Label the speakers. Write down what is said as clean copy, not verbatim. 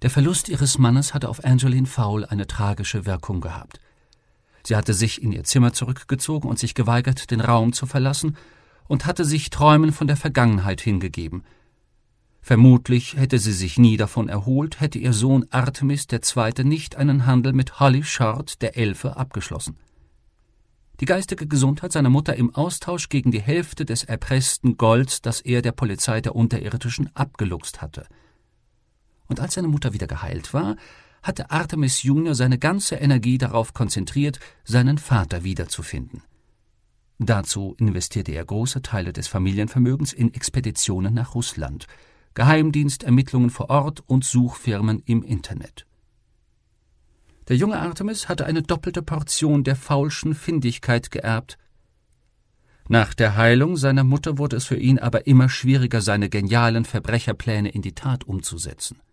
Speaker 1: Der Verlust ihres Mannes hatte auf Angeline Fowle eine tragische Wirkung gehabt. Sie hatte sich in ihr Zimmer zurückgezogen und sich geweigert, den Raum zu verlassen, und hatte sich Träumen von der Vergangenheit hingegeben. Vermutlich hätte sie sich nie davon erholt, hätte ihr Sohn Artemis II. Nicht einen Handel mit Holly Short, der Elfe, abgeschlossen. Die geistige Gesundheit seiner Mutter im Austausch gegen die Hälfte des erpressten Golds, das er der Polizei der Unterirdischen abgeluchst hatte. Und als seine Mutter wieder geheilt war, hatte Artemis Jr. seine ganze Energie darauf konzentriert, seinen Vater wiederzufinden. Dazu investierte er große Teile des Familienvermögens in Expeditionen nach Russland, Geheimdienstermittlungen vor Ort und Suchfirmen im Internet. Der junge Artemis hatte eine doppelte Portion der Fowle'schen Findigkeit geerbt. Nach der Heilung seiner Mutter wurde es für ihn aber immer schwieriger, seine genialen Verbrecherpläne in die Tat umzusetzen.